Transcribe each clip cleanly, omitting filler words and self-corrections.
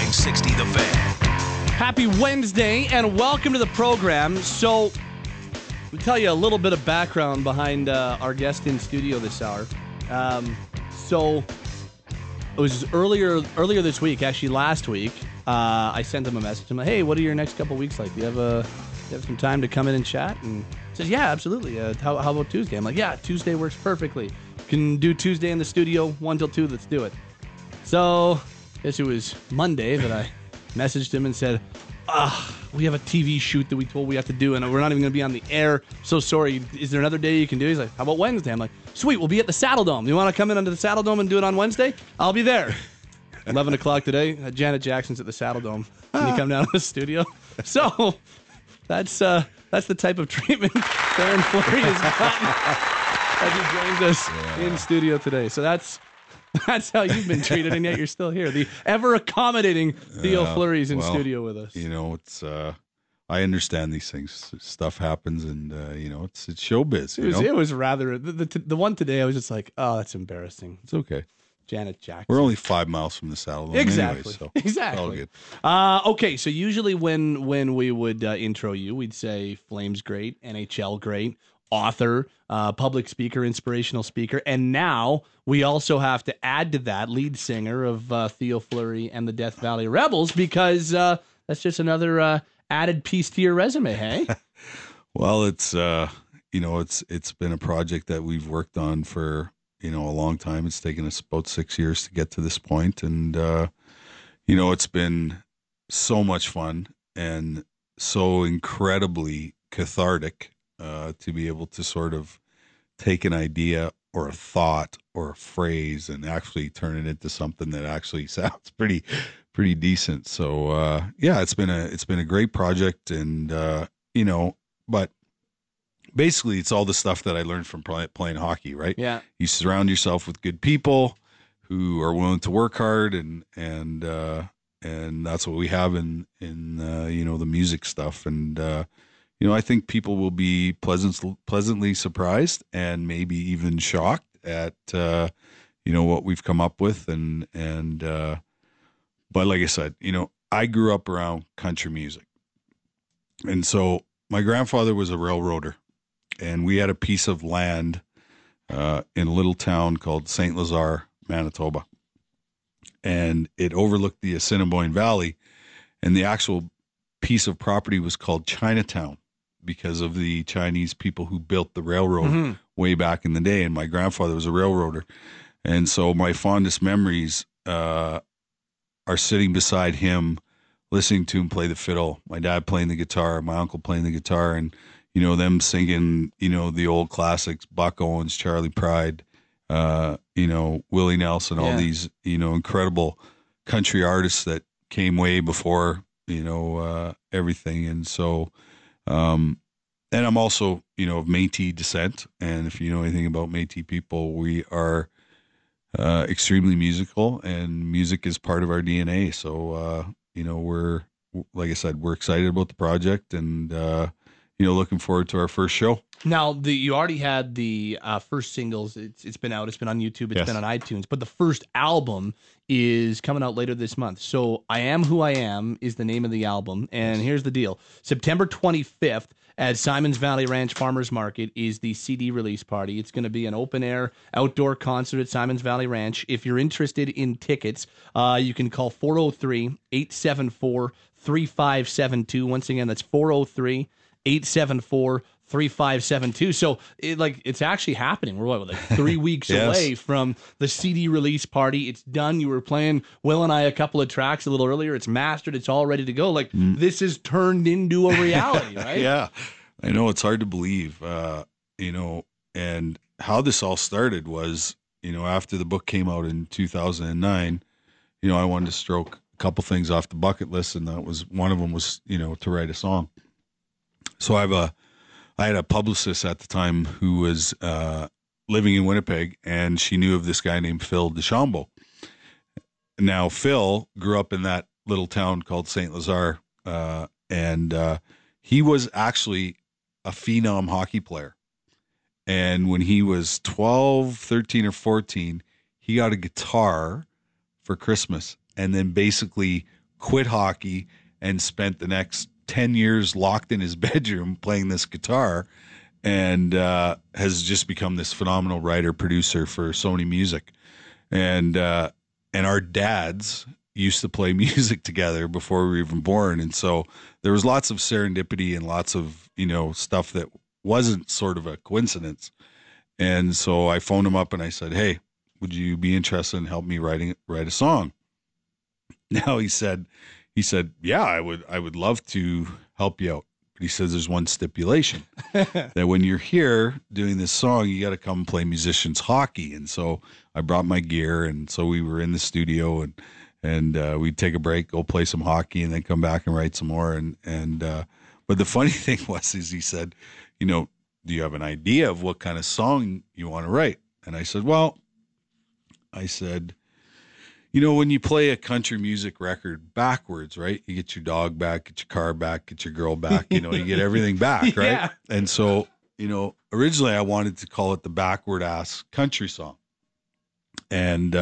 960 The Fan. Happy Wednesday and welcome to the program. So, we'll tell you a little bit of background behind our guest in studio this hour. So, it was earlier this week, actually last week, I sent him a message. I'm like, hey, what are your next couple weeks like? Do you have some time to come in and chat? And he says, yeah, absolutely. How about Tuesday? I'm like, yeah, Tuesday works perfectly. Can do Tuesday in the studio, 1 till 2, let's do it. So, I guess it was Monday that I messaged him and said, we have a TV shoot that we have to do, and we're not even going to be on the air. So sorry. Is there another day you can do? He's like, how about Wednesday? I'm like, sweet, we'll be at the Saddle Dome. You want to come in under the Saddle Dome and do it on Wednesday? I'll be there. 11 o'clock today, Janet Jackson's at the Saddle Dome. Can you come down to the studio? So, that's the type of treatment Darren Fleury has gotten as he joins us in studio today. So that's how you've been treated, and yet you're still here. The ever-accommodating Theo Fleury's in studio with us. You know, it's I understand these things. Stuff happens, and it's showbiz. It was rather the one today. I was just like, oh, that's embarrassing. It's okay. Janet Jackson. We're only 5 miles from the Saddle Dome exactly. Anyway, so exactly. All good. Okay, so usually when we would intro you, we'd say Flames great, NHL great, author, public speaker, inspirational speaker, and now we also have to add to that lead singer of Theo Fleury and the Death Valley Rebels, because that's just another added piece to your resume, hey? Well, it's it's been a project that we've worked on for a long time. It's taken us about 6 years to get to this point, and it's been so much fun and so incredibly cathartic to be able to sort of take an idea or a thought or a phrase and actually turn it into something that actually sounds pretty decent. So it's been a great project, and but basically it's all the stuff that I learned from playing hockey, right? Yeah. You surround yourself with good people who are willing to work hard, and that's what we have in the music stuff, and I think people will be pleasantly surprised and maybe even shocked at what we've come up with, and but like I said, I grew up around country music, and so my grandfather was a railroader, and we had a piece of land in a little town called St. Lazare, Manitoba, and it overlooked the Assiniboine Valley, and the actual piece of property was called Chinatown, because of the Chinese people who built the railroad way back in the day. And my grandfather was a railroader. And so my fondest memories are sitting beside him, listening to him play the fiddle, my dad playing the guitar, my uncle playing the guitar, and, them singing, the old classics, Buck Owens, Charlie Pride, Willie Nelson, all these, incredible country artists that came way before, everything. And so, and I'm also, of Métis descent. And if you know anything about Métis people, we are extremely musical, and music is part of our DNA. So, we're, like I said, we're excited about the project, and, looking forward to our first show. Now, you already had the first singles. It's been out. It's been on YouTube. It's been on iTunes. But the first album is coming out later this month. So I Am Who I Am is the name of the album. And here's the deal. September 25th at Simons Valley Ranch Farmers Market is the CD release party. It's going to be an open-air outdoor concert at Simons Valley Ranch. If you're interested in tickets, you can call 403-874-3572. Once again, that's 403-874-3572. So it's actually happening. We're like 3 weeks away from the CD release party. It's done. You were playing Will and I a couple of tracks a little earlier. It's mastered. It's all ready to go. This is turned into a reality, right? Yeah. I know, it's hard to believe, and how this all started was, after the book came out in 2009, I wanted to stroke a couple things off the bucket list, and that was one of them was, to write a song. So I had a publicist at the time who was living in Winnipeg, and she knew of this guy named Phil DeChambeau. Now, Phil grew up in that little town called St. Lazare, and he was actually a phenom hockey player. And when he was 12, 13, or 14, he got a guitar for Christmas, and then basically quit hockey and spent the next 10 years locked in his bedroom playing this guitar, and has just become this phenomenal writer producer for Sony Music. And our dads used to play music together before we were even born, and so there was lots of serendipity and lots of stuff that wasn't sort of a coincidence. And so I phoned him up and I said, "Hey, would you be interested in helping me write a song?" Now he said, "Yeah, I would love to help you out." But he says there's one stipulation that when you're here doing this song, you got to come play musicians hockey. And so I brought my gear, and so we were in the studio, and we'd take a break, go play some hockey, and then come back and write some more. But the funny thing is he said, "Do you have an idea of what kind of song you want to write?" And I said, when you play a country music record backwards, right? You get your dog back, get your car back, get your girl back, you get everything back, right? Yeah. And so, originally I wanted to call it the backward ass country song. And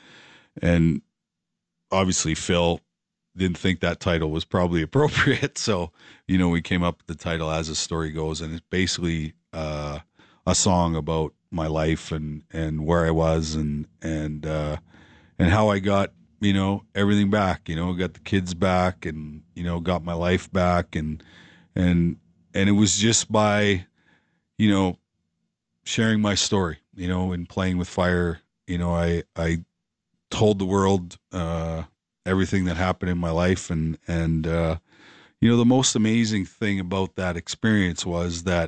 obviously Phil didn't think that title was probably appropriate. So, we came up with the title As the Story Goes, and it's basically a song about my life and where I was and how I got, everything back, got the kids back and, got my life back. And it was just by, sharing my story, and playing with fire. I told the world, everything that happened in my life. And the most amazing thing about that experience was that,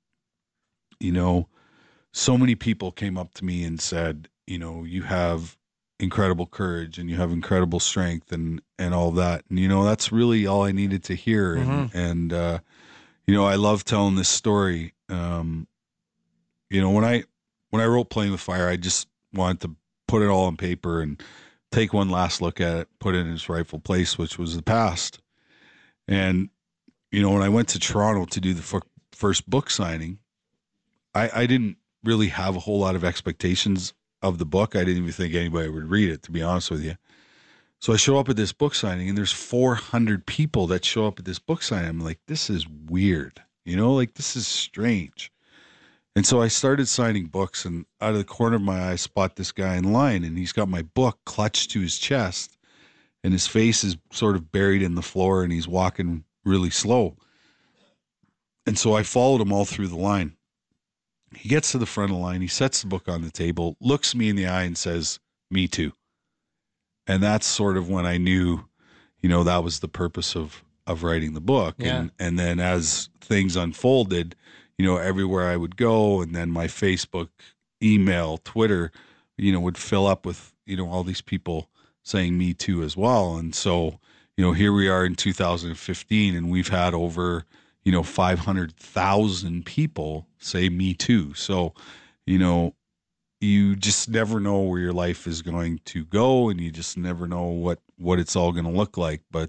so many people came up to me and said, you have incredible courage and you have incredible strength and all that. And, that's really all I needed to hear. Mm-hmm. And I love telling this story. When I wrote Playing with Fire, I just wanted to put it all on paper and take one last look at it, put it in its rightful place, which was the past. And, when I went to Toronto to do the first book signing, I didn't really have a whole lot of expectations of the book. I didn't even think anybody would read it, to be honest with you. So I show up at this book signing, and there's 400 people that show up at this book signing. I'm like, this is weird, this is strange. And so I started signing books, and out of the corner of my eye, I spot this guy in line, and he's got my book clutched to his chest, and his face is sort of buried in the floor, and he's walking really slow. And so I followed him all through the line. He gets to the front of the line. He sets the book on the table, looks me in the eye and says, "Me too." And that's sort of when I knew, that was the purpose of writing the book. Yeah. And then as things unfolded, everywhere I would go, and then my Facebook, email, Twitter, would fill up with, all these people saying "me too" as well. And so, here we are in 2015, and we've had over 500,000 people say "me too." So, you just never know where your life is going to go, and you just never know what it's all going to look like. But,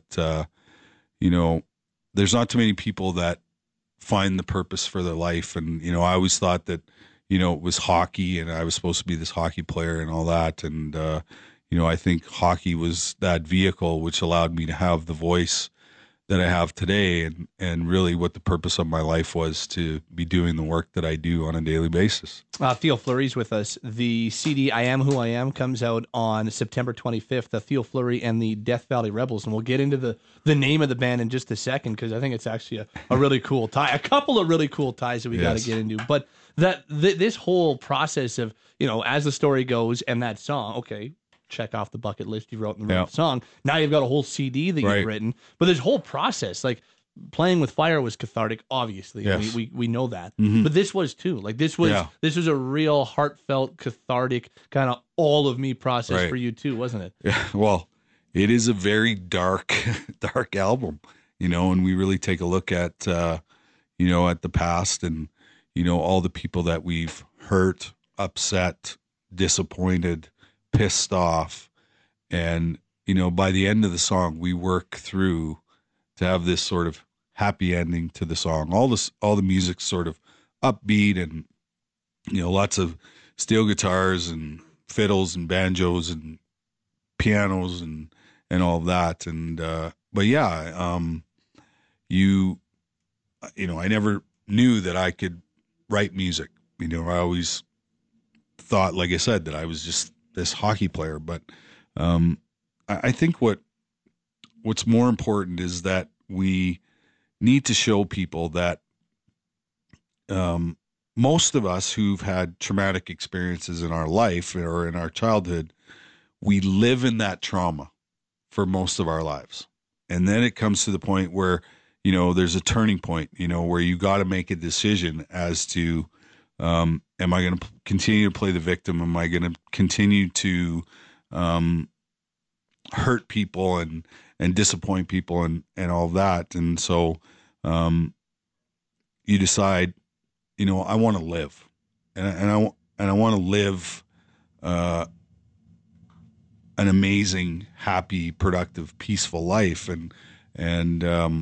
there's not too many people that find the purpose for their life. And, I always thought that, it was hockey and I was supposed to be this hockey player and all that. And, I think hockey was that vehicle which allowed me to have the voice that I have today, and really what the purpose of my life was to be doing the work that I do on a daily basis. Theo Fleury's with us. The CD I Am Who I Am comes out on September 25th. Theo Fleury and the Death Valley Rebels, and we'll get into the name of the band in just a second, because I think it's actually a really cool tie. A couple of really cool ties that we got to get into. But this whole process of, As the Story Goes and that song, okay, check off the bucket list you wrote in the song. Now you've got a whole CD that you've written. But this whole process, like Playing with Fire was cathartic, obviously. Yes. We know that. Mm-hmm. But this was too. Like this was a real heartfelt, cathartic kind of all of me process for you too, wasn't it? Yeah. Well, it is a very dark album, and we really take a look at at the past and all the people that we've hurt, upset, disappointed, pissed off. And, by the end of the song, we work through to have this sort of happy ending to the song. All the music's sort of upbeat and, lots of steel guitars and fiddles and banjos and pianos and all of that. And, but yeah, I never knew that I could write music. I always thought, like I said, that I was just this hockey player. But I think what's more important is that we need to show people that most of us who've had traumatic experiences in our life or in our childhood, we live in that trauma for most of our lives. And then it comes to the point where, there's a turning point, where you got to make a decision as to, am I going to continue to play the victim? Am I going to continue to hurt people and disappoint people and all of that? And so you decide, I want to live, and I want to live an amazing, happy, productive, peaceful life. And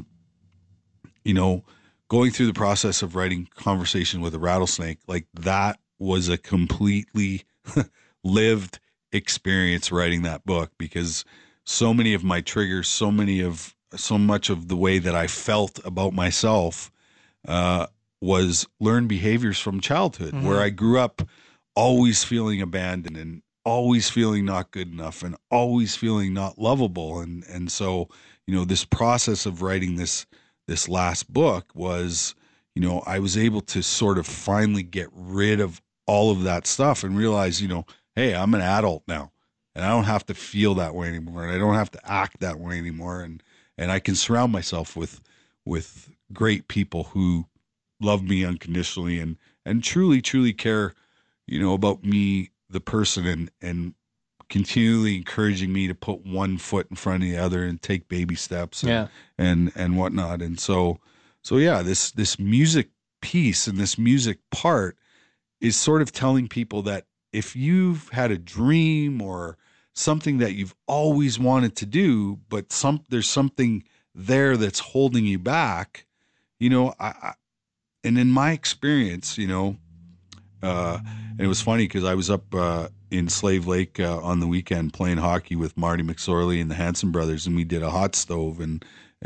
going through the process of writing Conversation with a Rattlesnake, like that was a completely lived experience writing that book, because so many of my triggers, so much of the way that I felt about myself, was learned behaviors from childhood, where I grew up always feeling abandoned and always feeling not good enough and always feeling not lovable. And so, this process of writing this last book was, I was able to sort of finally get rid of all of that stuff and realize, hey, I'm an adult now and I don't have to feel that way anymore. And I don't have to act that way anymore. And I can surround myself with great people who love me unconditionally and truly care, about me, the person, and continually encouraging me to put one foot in front of the other and take baby steps and whatnot. And so yeah, this music piece and this music part is sort of telling people that if you've had a dream or something that you've always wanted to do, but there's something there that's holding you back, and in my experience, and it was funny because I was up in Slave Lake on the weekend playing hockey with Marty McSorley and the Hanson brothers, and we did a hot stove, and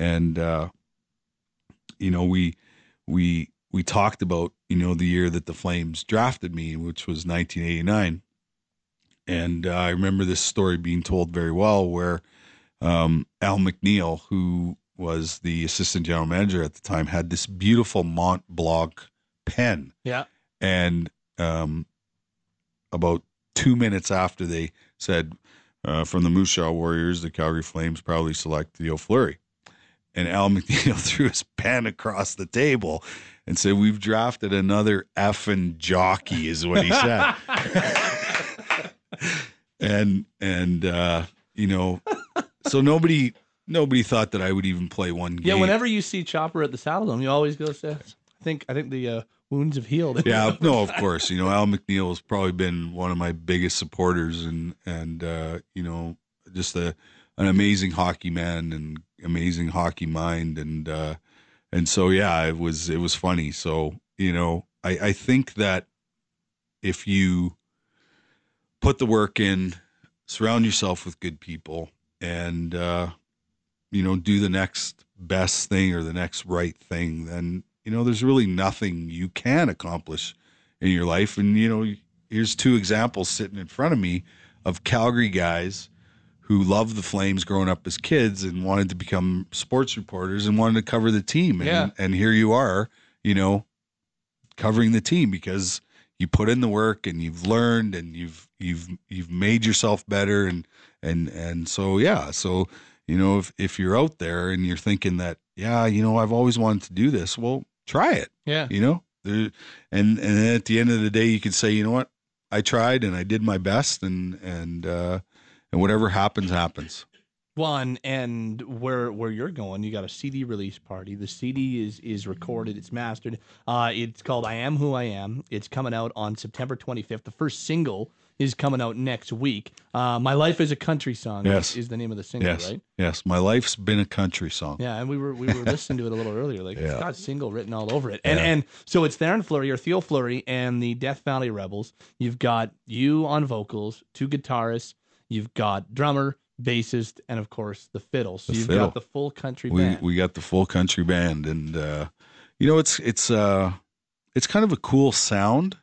we talked about the year that the Flames drafted me, which was 1989, and I remember this story being told very well, where Al McNeil, who was the assistant general manager at the time, had this beautiful Mont Blanc pen. Yeah. And about 2 minutes after they said, from the Moose Jaw Warriors, the Calgary Flames probably select Theo Fleury. And Al McNeil threw his pen across the table and said, "We've drafted another effing jockey," is what he said. So nobody thought that I would even play one game. Yeah, whenever you see Chopper at the Saddledome, you always go say, I think the wounds have healed. Yeah, no, of course. Al McNeil has probably been one of my biggest supporters and just an amazing hockey man and amazing hockey mind. And so, yeah, it was funny. So, I think that if you put the work in, surround yourself with good people, and, do the next best thing or the next right thing, then, there's really nothing you can accomplish in your life. And, here's two examples sitting in front of me of Calgary guys who loved the Flames growing up as kids and wanted to become sports reporters and wanted to cover the team. And here you are, covering the team because you put in the work and you've learned and you've made yourself better. And so, yeah. So, if you're out there and you're thinking that, I've always wanted to do this, well, try it. Yeah. And at the end of the day, you can say, you know what, I tried and I did my best, and whatever happens. One, and where you're going, you got a CD release party. The CD is recorded, it's mastered. It's called I Am Who I Am. It's coming out on September 25th. The first single is coming out next week. My Life is a Country Song is the name of the single, right? Yes, My Life's Been a Country Song. Yeah, and we were listening to it a little earlier. It's got single written all over it. And so it's Theron Fleury, or Theo Fleury, and the Death Valley Rebels. You've got you on vocals, two guitarists. You've got drummer, bassist, and of course the fiddle. So The you've fiddle. got the full country We band. we got the full country band, and it's kind of a cool sound.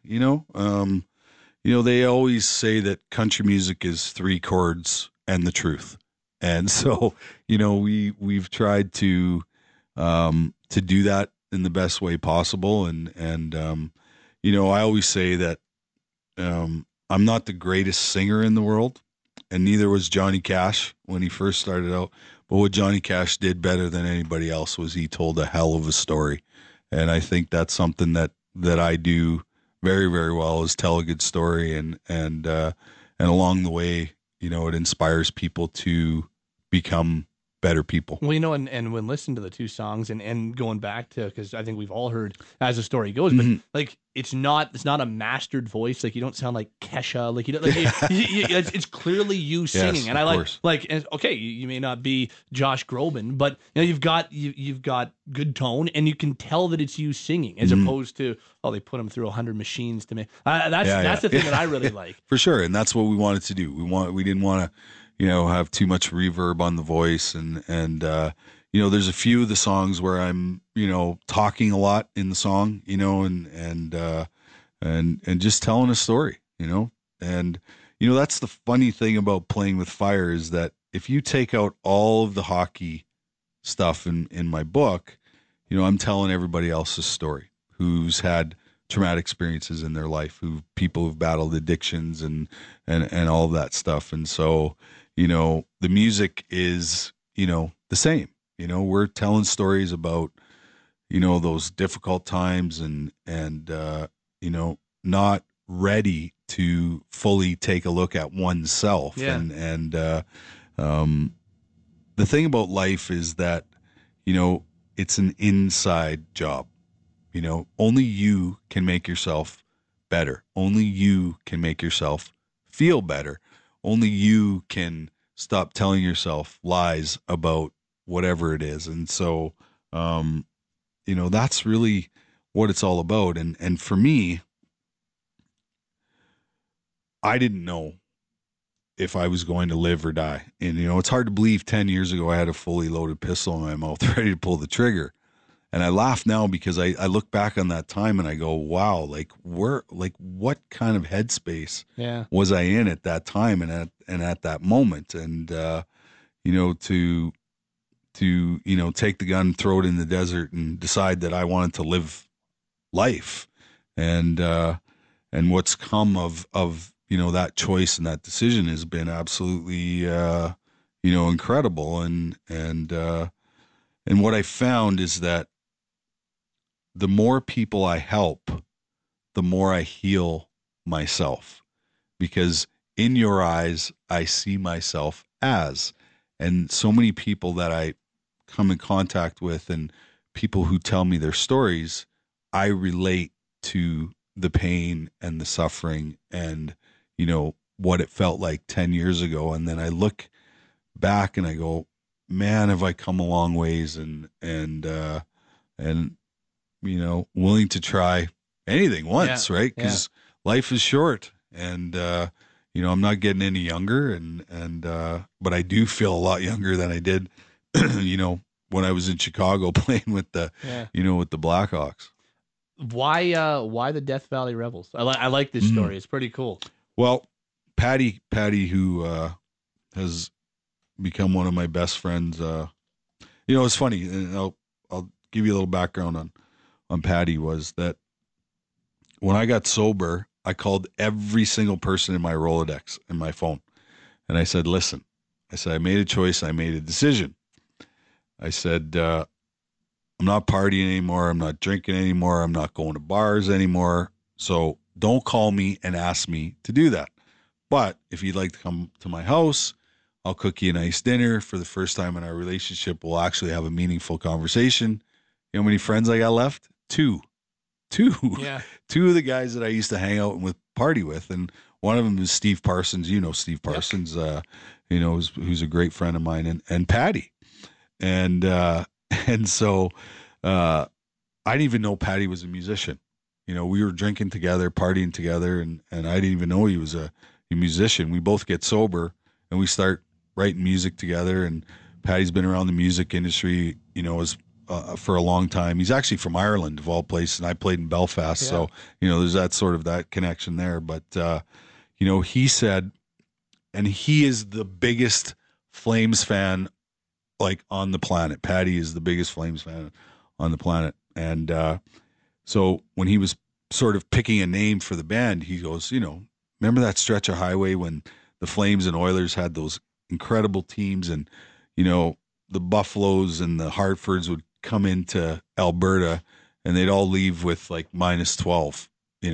They always say that country music is three chords and the truth, and so we've tried to do that in the best way possible, and I always say that I'm not the greatest singer in the world, and neither was Johnny Cash when he first started out. But what Johnny Cash did better than anybody else was he told a hell of a story, and I think that's something that I do very, very well, is tell a good story, and along the way, it inspires people to become better people. Well, and when listening to the two songs and going back to, because I think we've all heard As the Story Goes, but like it's not a mastered voice. Like you don't sound like Kesha. Like you don't like it's clearly you singing. Yes, and I of like course. and okay, you may not be Josh Groban, but you've got good tone, and you can tell that it's you singing as opposed to they put him through 100 machines to make. That's the thing that I really like. For sure, and that's what we wanted to do. We didn't want to have too much reverb on the voice, and there's a few of the songs where I'm talking a lot in the song, and just telling a story, and that's the funny thing about Playing with Fire, is that if you take out all of the hockey stuff in my book, I'm telling everybody else's story who's had traumatic experiences in their life, people who've battled addictions and all of that stuff. And so, the music is, the same. We're telling stories about, those difficult times and not ready to fully take a look at oneself. Yeah. And the thing about life is that, it's an inside job. Only you can make yourself better. Only you can make yourself feel better. Only you can stop telling yourself lies about whatever it is. And so, that's really what it's all about. And for me, I didn't know if I was going to live or die. And, it's hard to believe 10 years ago I had a fully loaded pistol in my mouth ready to pull the trigger. And I laugh now because I look back on that time and I go, wow, what kind of headspace was I in at that time and at that moment? And, to take the gun, throw it in the desert and decide that I wanted to live life. And what's come of that choice and that decision has been absolutely, incredible. And what I found is that the more people I help, the more I heal myself, because in your eyes, I see myself as, and so many people that I come in contact with and people who tell me their stories, I relate to the pain and the suffering and, what it felt like 10 years ago. And then I look back and I go, man, have I come a long ways, and willing to try anything once, right? Because life is short, and I'm not getting any younger, but I do feel a lot younger than I did, when I was in Chicago playing with the Blackhawks. Why the Death Valley Rebels? I like this story. It's pretty cool. Well, Patty, who has become one of my best friends. It's funny, and I'll give you a little background on Patty, was that when I got sober, I called every single person in my Rolodex in my phone. And I said, listen, I made a choice. I made a decision. I said, I'm not partying anymore. I'm not drinking anymore. I'm not going to bars anymore. So don't call me and ask me to do that. But if you'd like to come to my house, I'll cook you a nice dinner. For the first time in our relationship, we'll actually have a meaningful conversation. You know how many friends I got left? Two. Yeah. Two of the guys that I used to hang out with, party with. And one of them is Steve Parsons. Steve Parsons, who's a great friend of mine, and Patty. And so I didn't even know Patty was a musician. We were drinking together, partying together, and I didn't even know he was a musician. We both get sober and we start writing music together, and Patty's been around the music industry, as for a long time. He's actually from Ireland, of all places, and I played in Belfast, so there's that connection there. But he said, and he is the biggest Flames fan like on the planet. Patty is the biggest Flames fan on the planet, and so when he was sort of picking a name for the band, he goes, remember that stretch of highway when the Flames and Oilers had those incredible teams, and the Buffaloes and the Hartfords would come into Alberta and they'd all leave with like -12,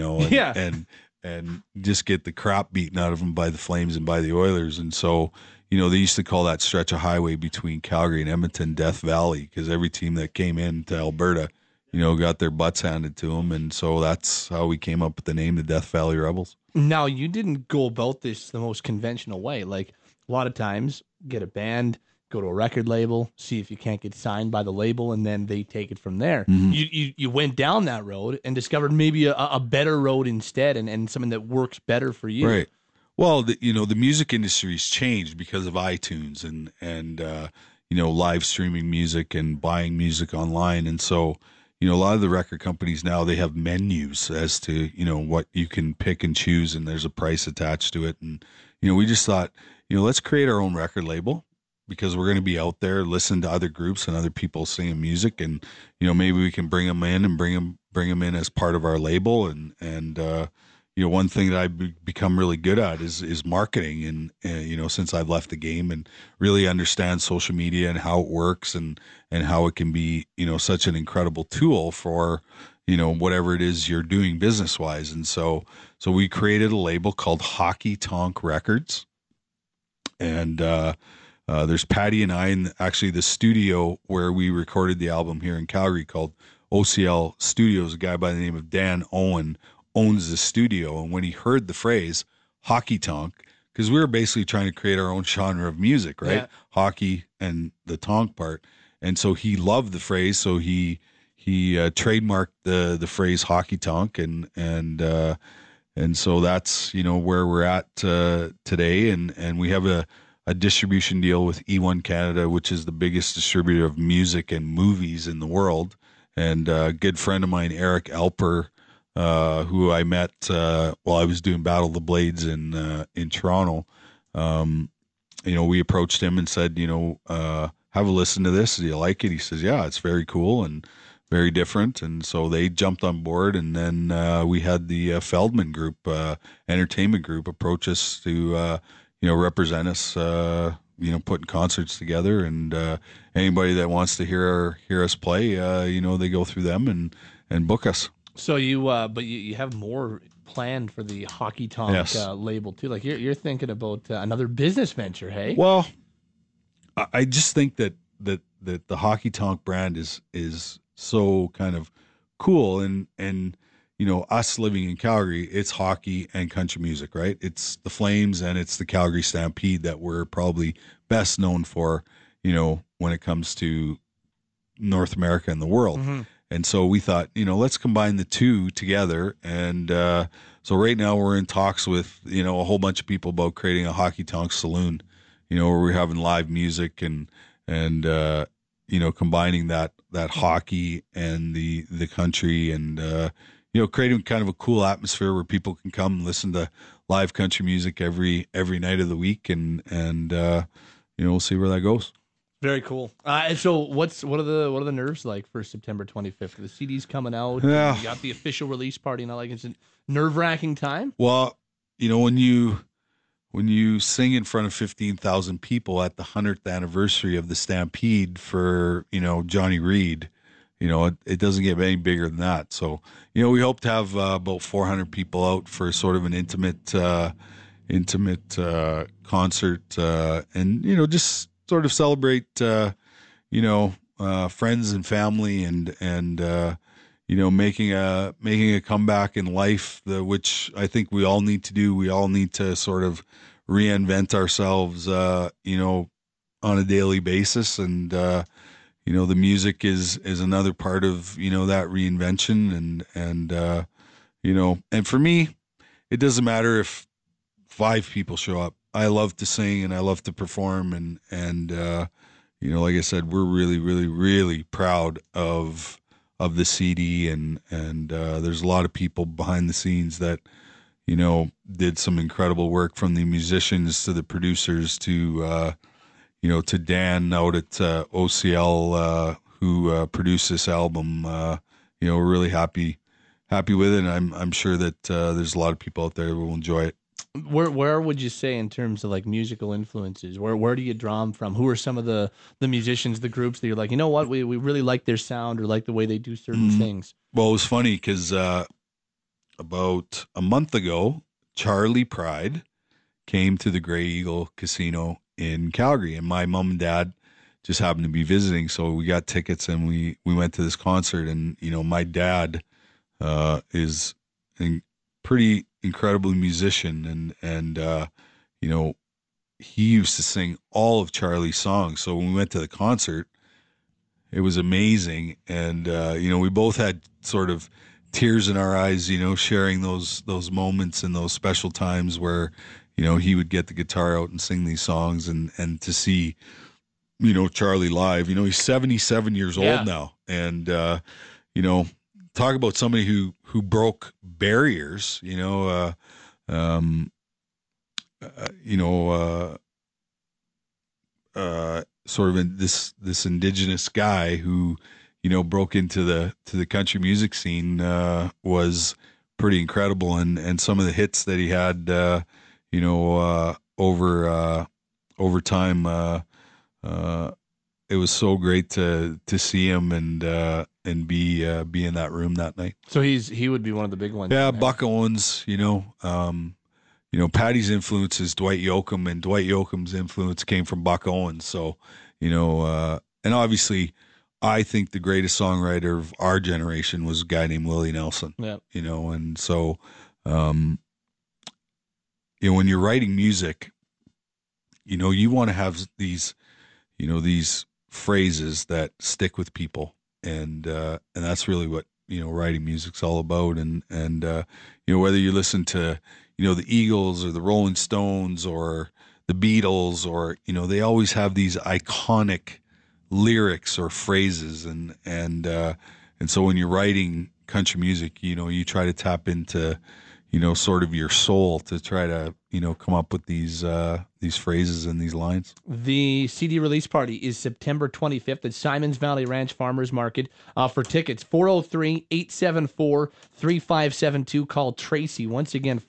and just get the crap beaten out of them by the Flames and by the Oilers. And so, they used to call that stretch of highway between Calgary and Edmonton Death Valley, because every team that came into Alberta, got their butts handed to them. And so that's how we came up with the name, the Death Valley Rebels. Now, you didn't go about this the most conventional way. Like, a lot of times, get a band, go to a record label, see if you can't get signed by the label, and then they take it from there. Mm-hmm. You went down that road and discovered maybe a better road instead, and something that works better for you. Right. Well, the music industry's changed because of iTunes and live streaming music and buying music online. And so, a lot of the record companies now, they have menus as to, what you can pick and choose, and there's a price attached to it. And, we just thought, let's create our own record label, because we're going to be out there, listen to other groups and other people singing music, and maybe we can bring them in and bring them in as part of our label. And one thing that I've become really good at is marketing, and since I've left the game, and really understand social media and how it works, and how it can be such an incredible tool for whatever it is you're doing business wise. And so we created a label called Hockey Tonk Records, and there's Patty and I in actually the studio where we recorded the album here in Calgary, called OCL Studios. A guy by the name of Dan Owen owns the studio. And when he heard the phrase hockey tonk, because we were basically trying to create our own genre of music, right? Yeah. Hockey and the tonk part. And so he loved the phrase. So he trademarked the phrase hockey tonk, and so that's, where we're at today. And we have a distribution deal with E1 Canada, which is the biggest distributor of music and movies in the world. And a good friend of mine, Eric Alper, who I met while I was doing Battle of the Blades in Toronto, we approached him and said, have a listen to this. Do you like it? He says, yeah, it's very cool and very different. And so they jumped on board. And then we had the Feldman Group, entertainment group, approach us to represent us, putting concerts together, and anybody that wants to hear us play, they go through them and book us. So but you have more planned for the Hockey Tonk label too. Like you're thinking about another business venture, hey? Well, I just think that the Hockey Tonk brand is so kind of cool, and us living in Calgary, it's hockey and country music, right? It's the Flames and it's the Calgary Stampede that we're probably best known for, when it comes to North America and the world. Mm-hmm. And so we thought, let's combine the two together. And so right now we're in talks with, a whole bunch of people about creating a Hockey Tonk saloon, where we're having live music and combining that hockey and the country, and creating kind of a cool atmosphere where people can come and listen to live country music every night of the week, and we'll see where that goes. Very cool. And so what are the nerves like for September 25th? The CD's coming out. Yeah. You got the official release party, and it's a nerve-wracking time. Well, when you sing in front of 15,000 people at the 100th anniversary of the Stampede for, Johnny Reed, it doesn't get any bigger than that. So, we hope to have about 400 people out for sort of an intimate concert, and, just sort of celebrate, friends and family, and making a comeback in life, which I think we all need to do. We all need to sort of reinvent ourselves, on a daily basis. And, the music is another part of, that reinvention. And for me, it doesn't matter if 5 people show up, I love to sing and I love to perform, and like I said, we're really, really, really proud of the CD, and there's a lot of people behind the scenes that did some incredible work, from the musicians to the producers to to Dan out at OCL who produced this album. We're really happy with it, and I'm sure that there's a lot of people out there who will enjoy it. Where would you say, in terms of like musical influences, where do you draw them from? Who are some of the musicians, the groups that you're like, you know what, we really like their sound or like the way they do certain things? Well, it was funny because about a month ago, Charlie Pride came to the Grey Eagle Casino in Calgary, and my mom and dad just happened to be visiting, so we got tickets and we went to this concert. And my dad is a pretty incredible musician, and he used to sing all of Charlie's songs. So when we went to the concert, it was amazing, and we both had sort of tears in our eyes, sharing those moments and those special times where he would get the guitar out and sing these songs, and to see Charlie live. He's 77 years old now, and talk about somebody who broke barriers, sort of in this indigenous guy who broke into the country music scene, was pretty incredible, and some of the hits that he had over time, it was so great to see him and be in that room that night. So he would be one of the big ones. Yeah, Buck Owens, Patty's influence is Dwight Yoakam, and Dwight Yoakam's influence came from Buck Owens. So, and obviously, I think the greatest songwriter of our generation was a guy named Willie Nelson. Yeah. And so, when you're writing music, you want to have these phrases that stick with people, and that's really what writing music's all about. And whether you listen to the Eagles or the Rolling Stones or the Beatles, or they always have these iconic lyrics or phrases, and so when you're writing country music, you try to tap into sort of your soul to try to come up with these phrases and these lines. The CD release party is September 25th at Simons Valley Ranch Farmers Market. For tickets, 403-874-3572. Call Tracy. Once again,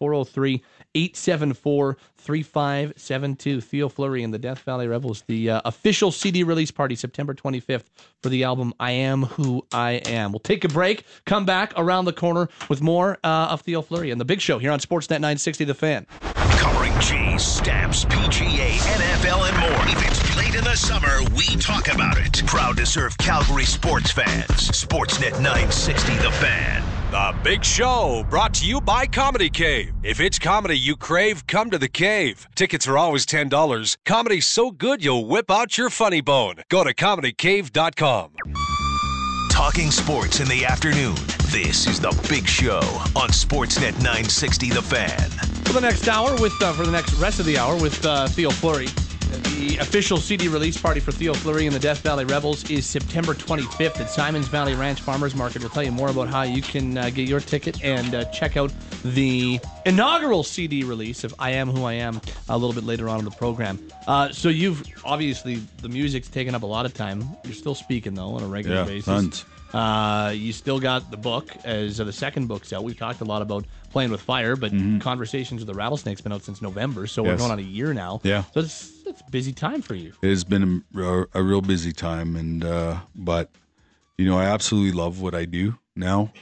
403-874-3572. Theo Fleury and the Death Valley Rebels. The official CD release party, September 25th, for the album I Am Who I Am. We'll take a break, come back around the corner with more of Theo Fleury and The Big Show here on Sportsnet 960 The Fan. Covering Jays, Stamps, PGA, NFL, and more. If it's played in the summer, we talk about it. Proud to serve Calgary sports fans. Sportsnet 960 The Fan. The Big Show, brought to you by Comedy Cave. If it's comedy you crave, come to the Cave. Tickets are always $10. Comedy's so good you'll whip out your funny bone. Go to comedycave.com. Talking sports in the afternoon. This is The Big Show on Sportsnet 960 The Fan. For the next hour, for the next rest of the hour, with Theo Fleury. The official CD release party for Theo Fleury and the Death Valley Rebels is September 25th at Simons Valley Ranch Farmers Market. We'll tell you more about how you can get your ticket and check out the inaugural CD release of I Am Who I Am a little bit later on in the program. So you've, obviously, the music's taken up a lot of time. You're still speaking, though, on a regular basis. Tons. You still got the book, as the second book's out. We've talked a lot about Playing with Fire, but Conversations with the Rattlesnake's been out since November, so we're going on a year now. Yeah. So it's a busy time for you. It has been a real busy time, and but I absolutely love what I do now.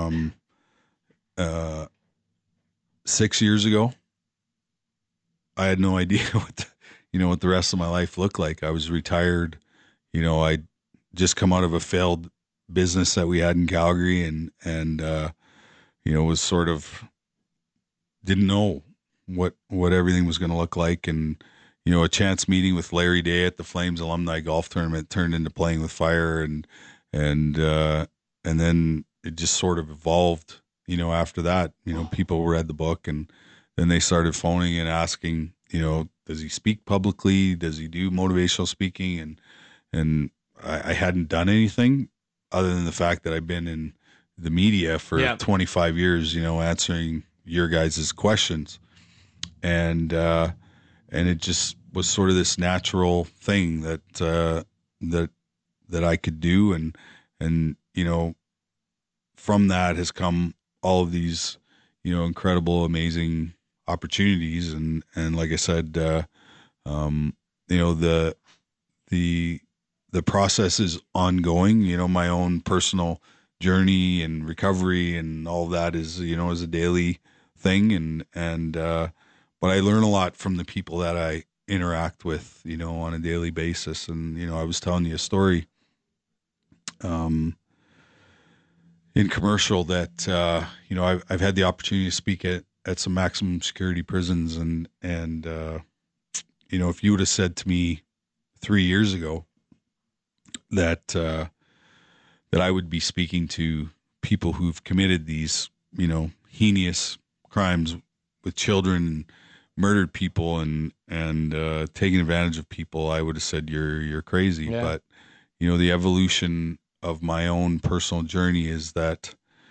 6 years ago, I had no idea what the rest of my life looked like. I was retired. I just come out of a failed business that we had in Calgary, and was sort of didn't know what everything was going to look like. And a chance meeting with Larry Day at the Flames alumni golf tournament turned into Playing with Fire, and then it just sort of evolved. After that, people read the book, and then they started phoning and asking does he speak publicly? Does he do motivational speaking? And I hadn't done anything other than the fact that I've been in the media for 25 years, you know, answering your guys' questions. And it just was sort of this natural thing that I could do. And, you know, from that has come all of these, you know, incredible, amazing opportunities. And like I said, you know, the process is ongoing. You know, my own personal journey and recovery and all of that is, you know, is a daily thing. But I learn a lot from the people that I interact with, you know, on a daily basis. And, you know, I was telling you a story, in commercial that, you know, I've had the opportunity to speak at some maximum security prisons. And you know, if you would have said to me 3 years ago that I would be speaking to people who've committed these, you know, heinous crimes with children and murdered people and taking advantage of people, I would have said you're crazy. Yeah. But, you know, the evolution of my own personal journey is that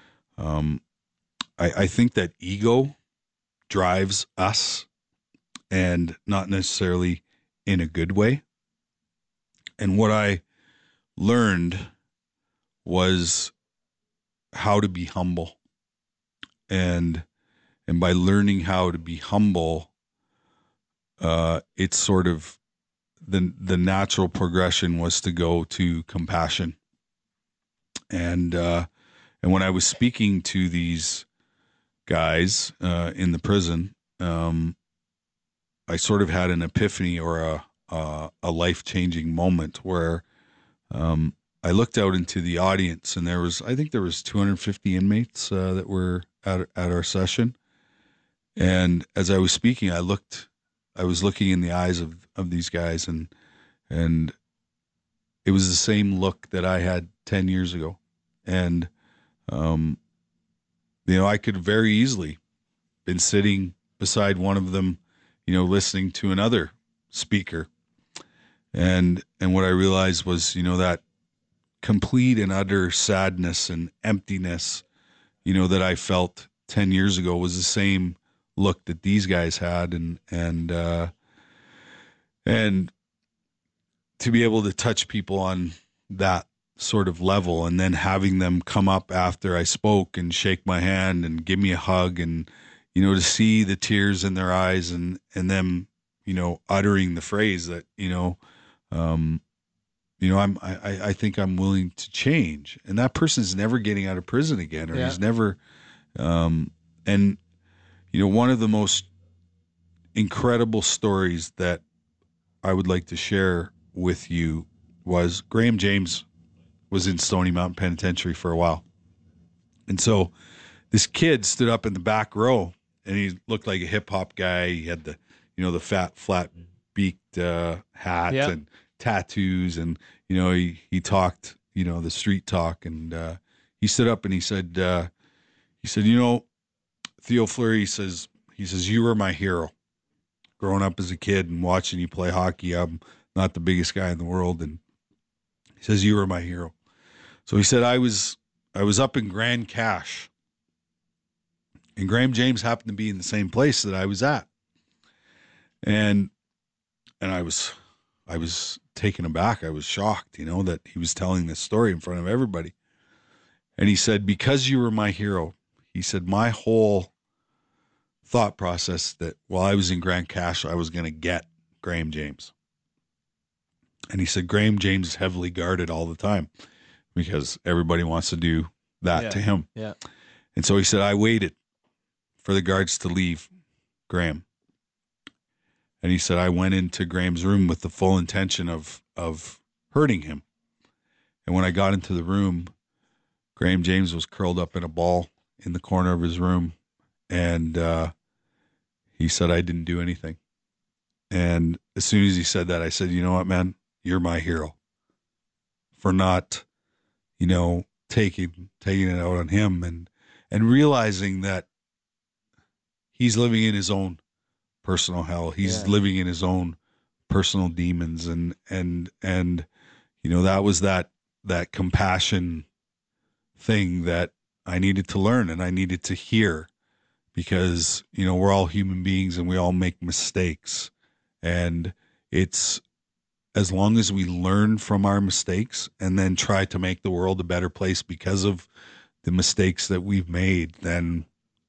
I think that ego drives us, and not necessarily in a good way. And what I learned was how to be humble. And by learning how to be humble, it's sort of the natural progression was to go to compassion. And when I was speaking to these guys in the prison, I sort of had an epiphany or a life-changing moment where I looked out into the audience, and I think there was 250 inmates that were at our session. And as I was speaking, I was looking in the eyes of these guys, and it was the same look that I had 10 years ago. And, you know, I could very easily been sitting beside one of them, you know, listening to another speaker. And what I realized was, you know, that complete and utter sadness and emptiness, you know, that I felt 10 years ago was the same look that these guys had. And to be able to touch people on that sort of level, and then having them come up after I spoke and shake my hand and give me a hug, and, you know, to see the tears in their eyes and them, you know, uttering the phrase that, you know, I think I'm willing to change, and that person's never getting out of prison again, or he's never, and, you know, one of the most incredible stories that I would like to share with you was Graham James was in Stony Mountain Penitentiary for a while. And so this kid stood up in the back row, and he looked like a hip hop guy. He had the, you know, the fat, flat beaked hat and tattoos. And, you know, he talked, you know, the street talk. And he stood up and he said, you know, Theo Fleury, he says, you were my hero. Growing up as a kid and watching you play hockey, I'm not the biggest guy in the world. And he says, you were my hero. So he said, I was up in Grand Cache, and Graham James happened to be in the same place that I was at. And I was taken aback. I was shocked, you know, that he was telling this story in front of everybody. And he said, because you were my hero, he said, my whole thought process that while I was in Grand Cache, I was going to get Graham James. And he said, Graham James is heavily guarded all the time because everybody wants to do that to him. Yeah. And so he said, I waited for the guards to leave Graham. And he said, I went into Graham's room with the full intention of hurting him. And when I got into the room, Graham James was curled up in a ball in the corner of his room. And he said, I didn't do anything. And as soon as he said that, I said, you know what, man, you're my hero for not, you know, taking it out on him and realizing that he's living in his own personal hell. He's living in his own personal demons, and that was that compassion thing that I needed to learn and I needed to hear, because we're all human beings and we all make mistakes, and it's as long as we learn from our mistakes and then try to make the world a better place because of the mistakes that we've made, then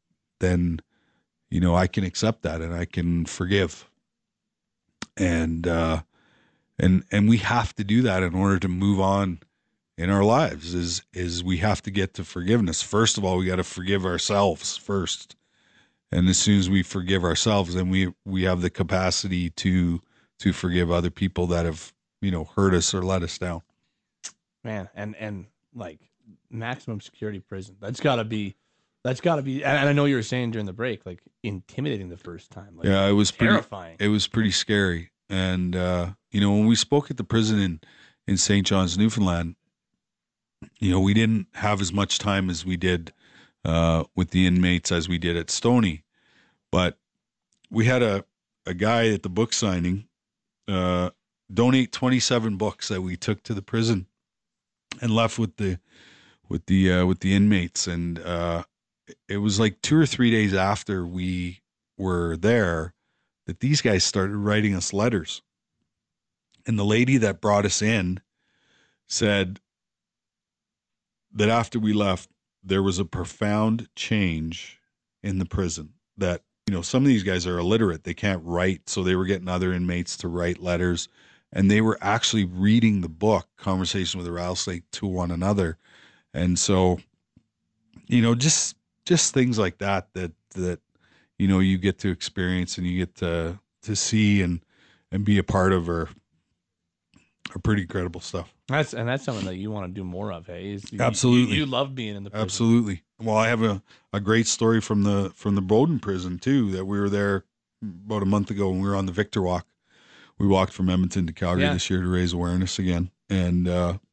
I can accept that and I can forgive. And we have to do that in order to move on in our lives. Is we have to get to forgiveness. First of all, we got to forgive ourselves first. And as soon as we forgive ourselves, then we have the capacity to forgive other people that have, hurt us or let us down. Man, and like maximum security prison. That's gotta be, and I know you were saying during the break, like intimidating the first time. Like, yeah, it was terrifying. It was pretty scary. And, when we spoke at the prison in St. John's, Newfoundland, we didn't have as much time as we did with the inmates as we did at Stoney. But we had a guy at the book signing donate 27 books that we took to the prison and left with the inmates. And it was like 2 or 3 days after we were there that these guys started writing us letters. And the lady that brought us in said that after we left, there was a profound change in the prison, that, some of these guys are illiterate. They can't write. So they were getting other inmates to write letters, and they were actually reading the book, Conversation with a Rattlesnake, to one another. And so, just things like that you get to experience and you get to see and be a part of are pretty incredible stuff. That's something that you want to do more of, hey? Absolutely. You love being in the prison. Absolutely. Well, I have a great story from the Bowden prison too, that we were there about a month ago when we were on the Victor Walk. We walked from Edmonton to Calgary this year to raise awareness again. And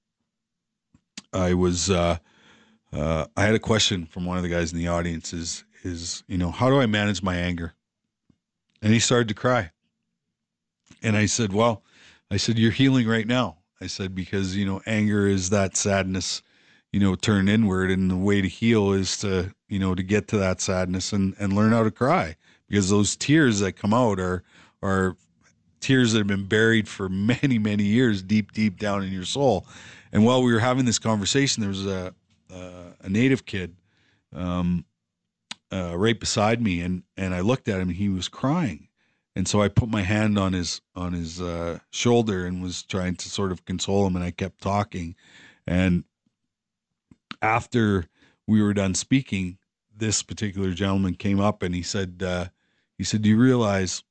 I had a question from one of the guys in the audience is, how do I manage my anger? And he started to cry. And I said, you're healing right now. I said, because, anger is that sadness, turned inward. And the way to heal is to, to get to that sadness and learn how to cry, because those tears that come out are tears that have been buried for many, many years, deep, deep down in your soul. And while we were having this conversation, there was a native kid, right beside me. And I looked at him and he was crying. And so I put my hand on his shoulder and was trying to sort of console him, and I kept talking. And after we were done speaking, this particular gentleman came up and he said, do you realize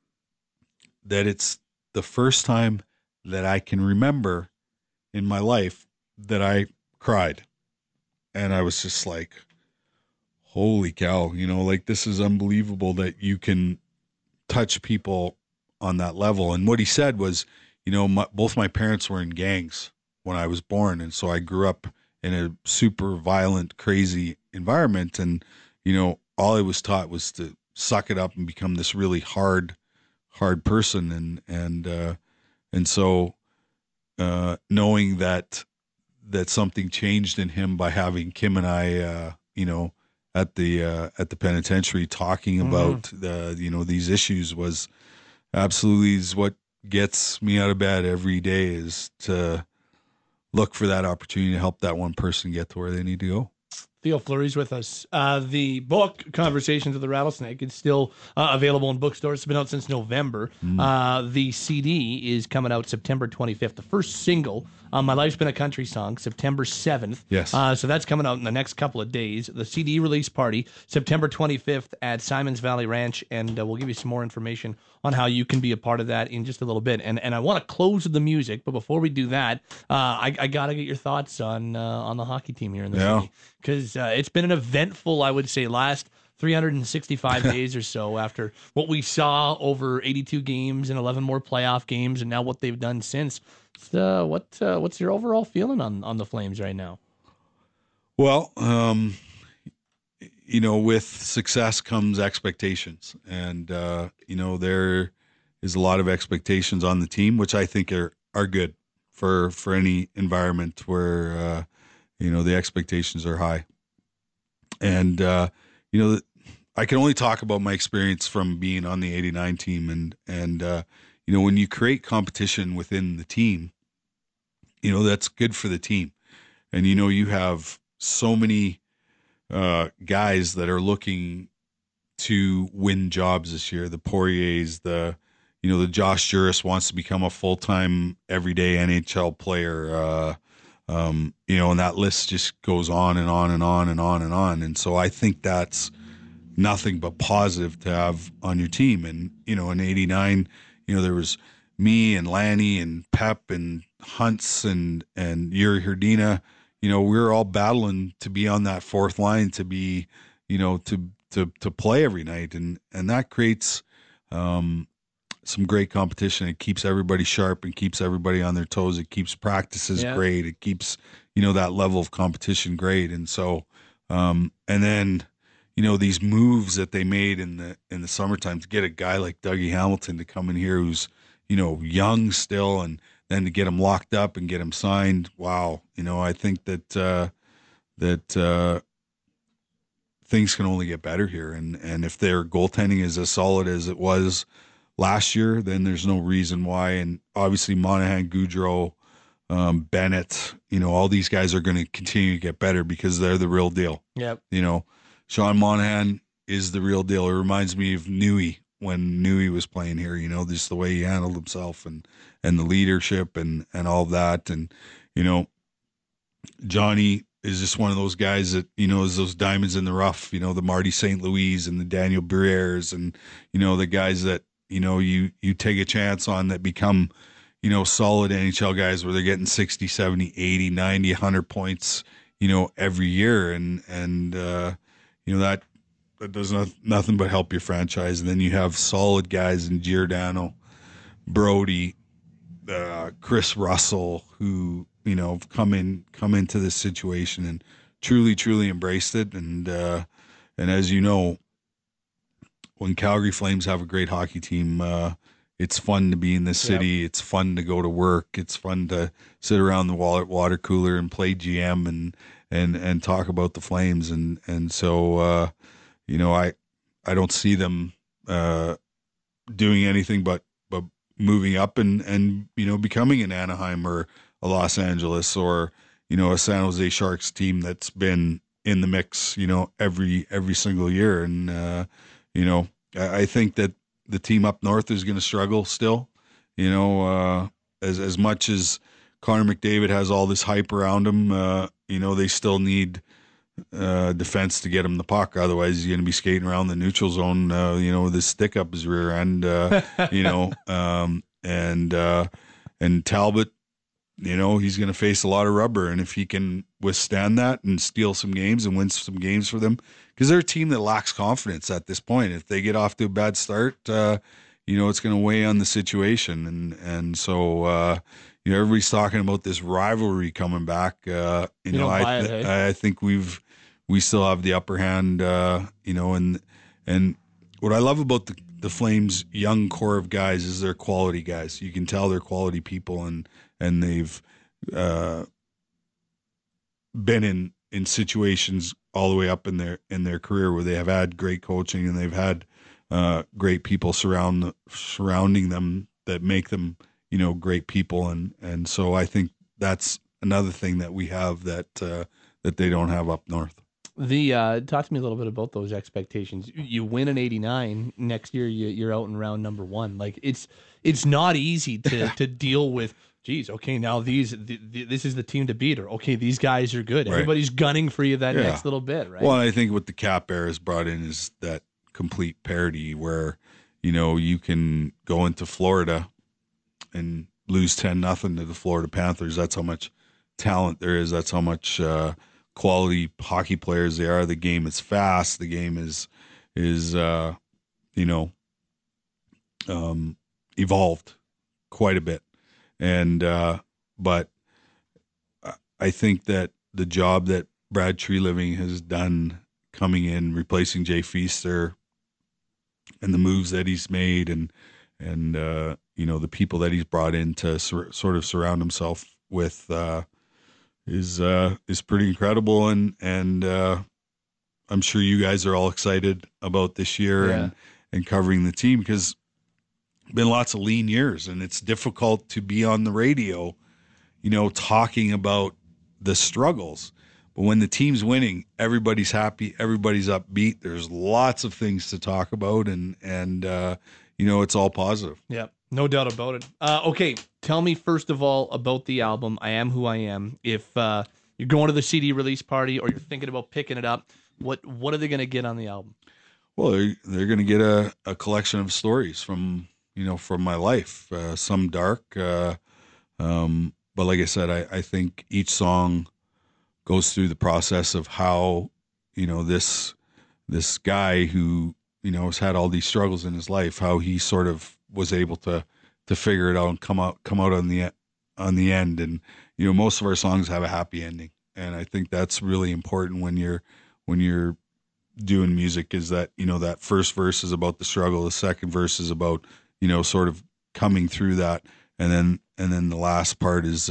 that it's the first time that I can remember in my life that I cried? And I was just like, holy cow, this is unbelievable that you can touch people on that level. And what he said was, both my parents were in gangs when I was born. And so I grew up in a super violent, crazy environment. And, all I was taught was to suck it up and become this really hard person. And so, knowing that something changed in him by having Kim and I, at the penitentiary talking about these issues was absolutely is what gets me out of bed every day, is to look for that opportunity to help that one person get to where they need to go. Theo Fleury's with us. The book, Conversations with the Rattlesnake, is still available in bookstores. It's been out since November. The CD is coming out September 25th. The first single, My Life's Been a Country Song, September 7th. Yes. So that's coming out in the next couple of days. The CD release party, September 25th at Simons Valley Ranch, and we'll give you some more information on how you can be a part of that in just a little bit. And I want to close with the music, but before we do that, I got to get your thoughts on the hockey team here in the city. Because it's been an eventful, I would say, last 365 days or so after what we saw over 82 games and 11 more playoff games, and now what they've done since. What's your overall feeling on the Flames right now? Well, with success comes expectations, and there is a lot of expectations on the team, which I think are good for any environment where the expectations are high. And I can only talk about my experience from being on the '89 team, and when you create competition within the team, that's good for the team, and you have so many guys that are looking to win jobs this year. The Poiriers, the Josh Juris wants to become a full-time everyday NHL player. And that list just goes on and on and on and on and on. And so I think that's nothing but positive to have on your team. And, in '89, there was me and Lanny and Pep and Hunts and Yuri Hrdina. We were all battling to be on that fourth line, to be, to play every night. And that creates some great competition. It keeps everybody sharp and keeps everybody on their toes. It keeps practices great. It keeps, that level of competition great. And so, and then, these moves that they made in the summertime to get a guy like Dougie Hamilton to come in here who's, young still, and then to get him locked up and get him signed. Wow. I think that things can only get better here. And if their goaltending is as solid as it was last year, then there's no reason why. And obviously Monahan, Goudreau, Bennett, all these guys are going to continue to get better because they're the real deal. Yep. Sean Monahan is the real deal. It reminds me of Newey when Newey was playing here, just the way he handled himself and the leadership and all of that. And, Johnny is just one of those guys that, is those diamonds in the rough, the Marty St. Louis and the Daniel Brières and, the guys that, you take a chance on that become, solid NHL guys where they're getting 60, 70, 80, 90, 100 points, every year. And that does nothing but help your franchise. And then you have solid guys in Giordano, Brody, Chris Russell, who, have come into this situation and truly embraced it. And as you know, when Calgary Flames have a great hockey team, it's fun to be in this city. Yep. It's fun to go to work. It's fun to sit around the water cooler and play GM and talk about the Flames. And so, I don't see them doing anything but moving up and becoming an Anaheim or a Los Angeles or, a San Jose Sharks team that's been in the mix, every single year. And, I think that the team up north is going to struggle still, as much as Connor McDavid has all this hype around him, they still need defense to get him the puck. Otherwise, he's going to be skating around the neutral zone, with his stick up his rear end, and Talbot, he's going to face a lot of rubber. And if he can withstand that and steal some games and win some games for them, because they're a team that lacks confidence at this point. If they get off to a bad start, it's going to weigh on the situation. And so, everybody's talking about this rivalry coming back. I think we still have the upper hand, and what I love about the Flames' young core of guys is they're quality guys. You can tell they're quality people, and they've been in situations all the way up in their career where they have had great coaching and they've had great people surrounding them that make them, great people. And so I think that's another thing that we have that they don't have up north. Talk to me a little bit about those expectations. You win in '89. Next year, you're out in round number one. Like it's not easy to deal with. Geez, okay, now this is the team to beat, or okay, these guys are good. Right. Everybody's gunning for you that next little bit, right? Well, I think what the cap era has brought in is that complete parity where, you can go into Florida and lose 10-0 to the Florida Panthers. That's how much talent there is. That's how much quality hockey players they are. The game is fast. The game is evolved quite a bit. And but I think that the job that Brad Treliving has done coming in, replacing Jay Feaster, and the moves that he's made, and you know, the people that he's brought in to sort of surround himself with is pretty incredible, and I'm sure you guys are all excited about this year and covering the team, because been lots of lean years, and it's difficult to be on the radio, you know, talking about the struggles. But when the team's winning, everybody's happy, everybody's upbeat. There's lots of things to talk about, and you know, it's all positive. Yeah, no doubt about it. Okay, tell me first of all about the album, I Am Who I Am. If you're going to the CD release party or you're thinking about picking it up, what are they going to get on the album? Well, they're going to get a collection of stories from, you know, from my life, some dark, but like I said, I think each song goes through the process of how, you know, this guy who, you know, has had all these struggles in his life, how he sort of was able to figure it out and come out on the end. And, you know, most of our songs have a happy ending, and I think that's really important when you're doing music, is that, you know, that first verse is about the struggle, the second verse is about, you know, sort of coming through that, and then the last part is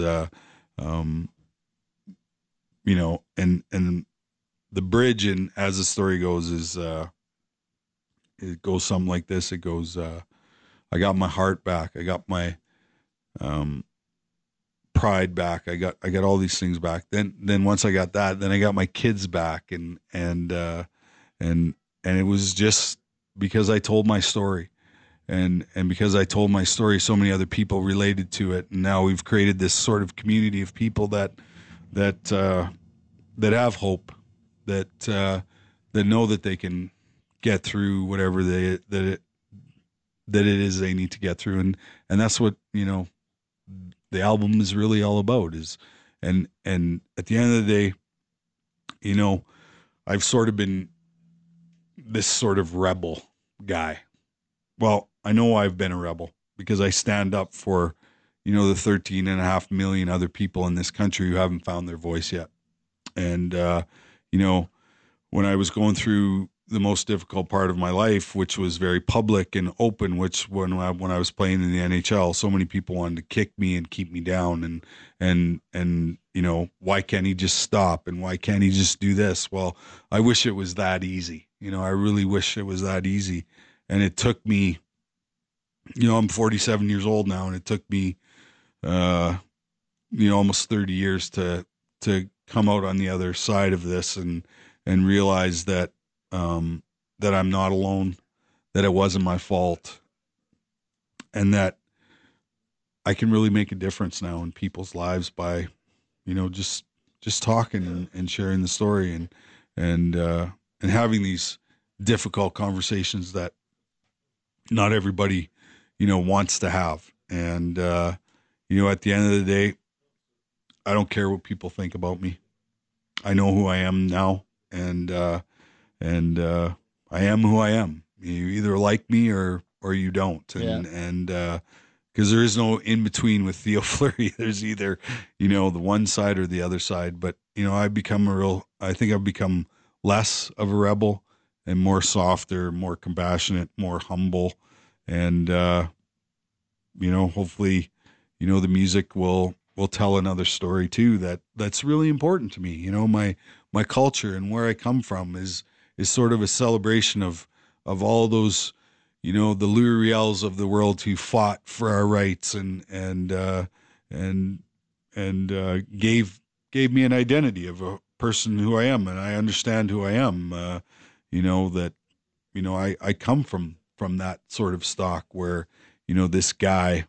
you know, and the bridge, and as the story goes, is it goes something like this. It goes, I got my heart back, I got my pride back, I got all these things back. Then once I got that, then I got my kids back, and it was just because I told my story, and because I told my story, so many other people related to it, and now we've created this sort of community of people that have hope, that know that they can get through whatever that it is they need to get through, and that's what, you know, the album is really all about. Is and at the end of the day, you know, I've sort of been this sort of rebel guy. Well, I know I've been a rebel because I stand up for, you know, the 13.5 million other people in this country who haven't found their voice yet. And, you know, when I was going through the most difficult part of my life, which was very public and open, which when I was playing in the NHL, so many people wanted to kick me and keep me down, and you know, why can't he just stop, and why can't he just do this? Well, I wish it was that easy. You know, I really wish it was that easy. And it took me, you know, I'm 47 years old now, and it took me, you know, almost 30 years to come out on the other side of this and realize that that I'm not alone, that it wasn't my fault, and that I can really make a difference now in people's lives by, you know, just talking and sharing the story and having these difficult conversations that not everybody, you know, wants to have. And, you know, at the end of the day, I don't care what people think about me. I know who I am now, and I am who I am. You either like me or you don't. And because there is no in between with Theo Fleury. There's either, you know, the one side or the other side. But, you know, I think I've become less of a rebel and more softer, more compassionate, more humble. And, you know, hopefully, you know, the music will tell another story too, that's really important to me. You know, my culture and where I come from is sort of a celebration of all those, you know, the Louis Riels of the world who fought for our rights and gave me an identity of a person who I am, and I understand who I am. You know, that, you know, I come from that sort of stock where, you know, this guy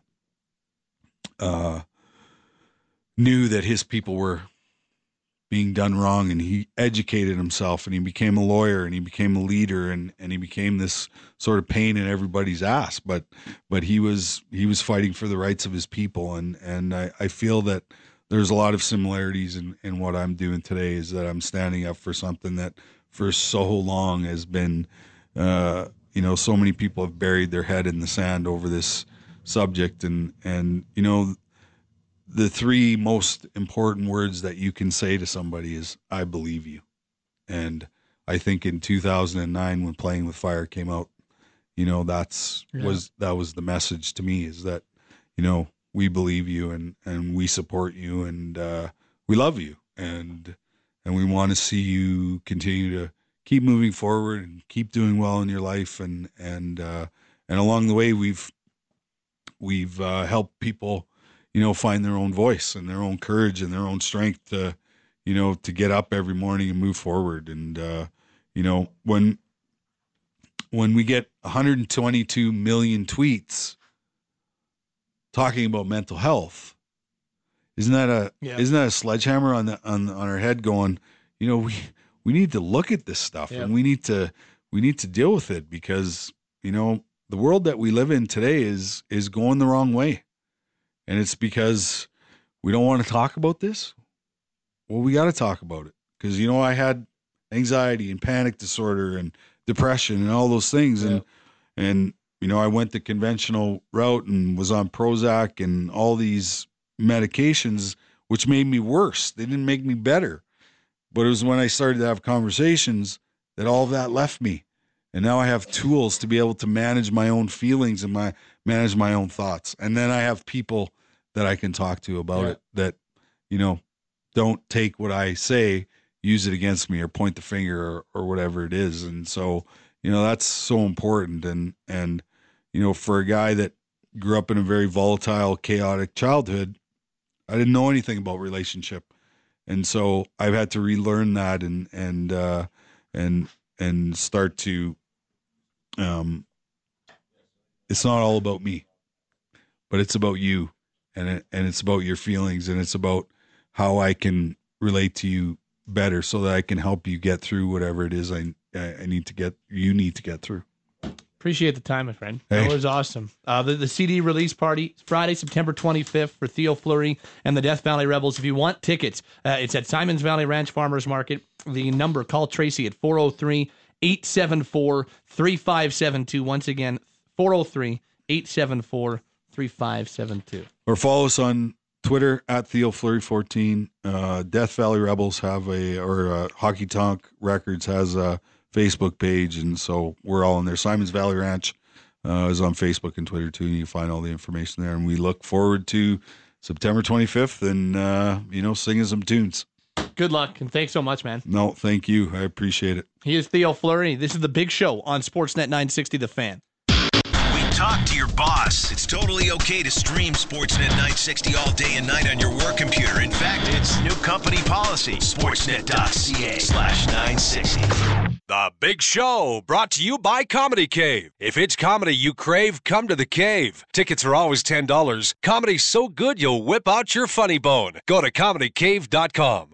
knew that his people were being done wrong, and he educated himself, and he became a lawyer, and he became a leader, and he became this sort of pain in everybody's ass, but he was fighting for the rights of his people, and I feel that there's a lot of similarities in what I'm doing today, is that I'm standing up for something that for so long has been, you know, so many people have buried their head in the sand over this subject, and you know, the three most important words that you can say to somebody is, I believe you. And I think in 2009 when Playing with Fire came out, you know, that was the message to me, is that, you know, we believe you and we support you and we love you and we want to see you continue to keep moving forward and keep doing well in your life and along the way we've helped people, you know, find their own voice and their own courage and their own strength to, you know, to get up every morning and move forward. And you know, when we get 122 million tweets talking about mental health, isn't that a sledgehammer on our head going, you know, we need to look at this stuff and we need to deal with it, because, you know, the world that we live in today is going the wrong way. And it's because we don't want to talk about this. Well, we got to talk about it, because, you know, I had anxiety and panic disorder and depression and all those things. And, you know, I went the conventional route and was on Prozac and all these medications, which made me worse. They didn't make me better. But it was when I started to have conversations that all of that left me. And now I have tools to be able to manage my own feelings and manage my own thoughts. And then I have people that I can talk to about it that, you know, don't take what I say, use it against me or point the finger or whatever it is. And so, you know, that's so important. And, you know, for a guy that grew up in a very volatile, chaotic childhood, I didn't know anything about relationship. And so I've had to relearn that and start to, it's not all about me, but it's about you and it's about your feelings, and it's about how I can relate to you better so that I can help you get through whatever it is you need to get through. Appreciate the time, my friend. Hey. That was awesome. The CD release party, Friday, September 25th for Theo Fleury and the Death Valley Rebels. If you want tickets, it's at Simons Valley Ranch Farmers Market. The number, call Tracy at 403-874-3572. Once again, 403-874-3572. Or follow us on Twitter at Theo Fleury 14. Death Valley Rebels Hockey Tonk Records has a Facebook page, and so we're all in there. Simons Valley Ranch is on Facebook and Twitter too, and you can find all the information there. And we look forward to September 25th and you know, singing some tunes. Good luck, and thanks so much, man. No, thank you. I appreciate it. He is Theo Fleury. This is The Big Show on Sportsnet 960 The Fan. Talk to your boss. It's totally okay to stream Sportsnet 960 all day and night on your work computer. In fact, it's new company policy. Sportsnet.ca/960. The Big Show, brought to you by Comedy Cave. If it's comedy you crave, come to the Cave. Tickets are always $10. Comedy's so good you'll whip out your funny bone. Go to comedycave.com.